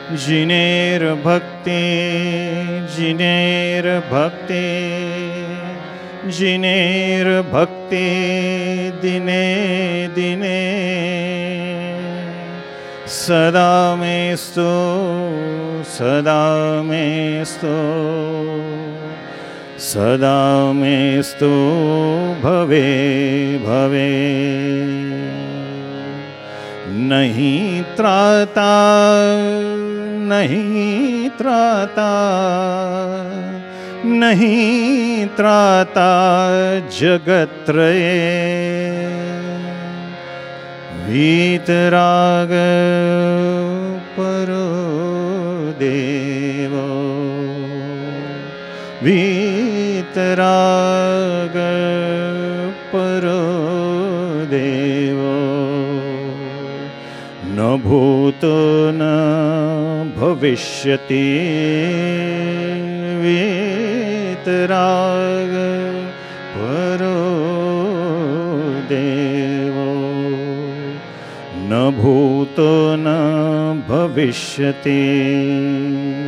जिनेर्भक्ति जिनेर्भक्ति जिनेर्भक्ति दिने दिने सदा मेस्तु सदा मेस्तु सदा मेस्तु भवे भवे। नहीं त्राता नहीं त्राता नहीं त्राता जगत्रये वीतराग परो देवो वीतराग परो देवो न भूतो न भविष्यति वीतराग परो देवो न भूतो न भविष्यति।